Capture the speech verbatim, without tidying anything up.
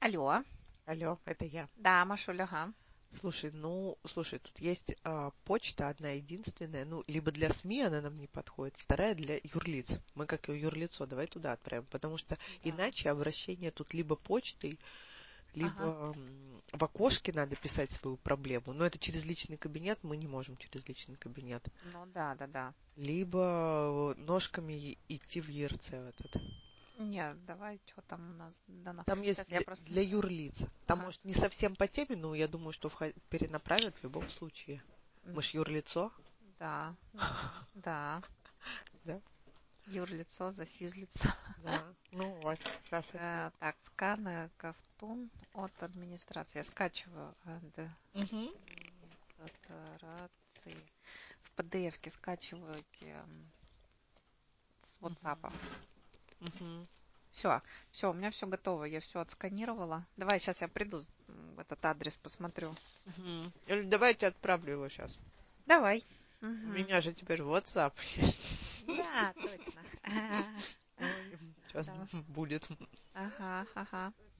Алло, Алло, это я. да, Машуля, ага. Слушай, ну, слушай, тут есть а, почта одна единственная, ну, либо для СМИ она нам не подходит, вторая для юрлиц. Мы как ее юрлицо, давай туда отправим, потому что Да. иначе обращение тут либо почтой, Ага. либо м, в окошке надо писать свою проблему, но это через личный кабинет, мы не можем через личный кабинет. Ну да, да, да. Либо э, ножками и- идти в ЕРЦ в этот. Нет, давай, что там у нас дано. Там есть Сейчас я для, просто... для юрлиц. Там, Ага. может, не совсем по теме, но я думаю, что вход- перенаправят в любом случае. М, Мы ж юрлицо, Да, да, да. да? Юрлицо за физлицо. Да. Ну вот, сейчас это. Э, Так, сканы Ковтун от администрации. Я скачиваю Угу. администрации. В пи ди эф-ке скачиваете м, с WhatsApp. Угу. Все, все, у меня все готово, я все отсканировала. Давай, сейчас я приду, м, в этот адрес посмотрю. Угу. Или давайте отправлю его сейчас. Давай. У Мгм. меня же теперь WhatsApp есть. Да, точно. Ой, сейчас Да. будет. Ага, ага.